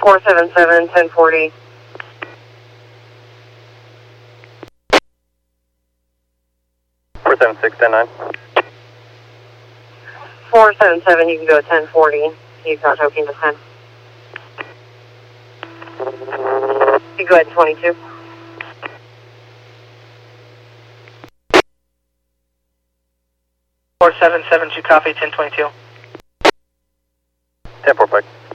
477, 1040. Four seven six 10-9. 477, you can go at 1040. He's not joking this time. You can go at 22. Four seven seven two copy 1022. 10-4 Pike.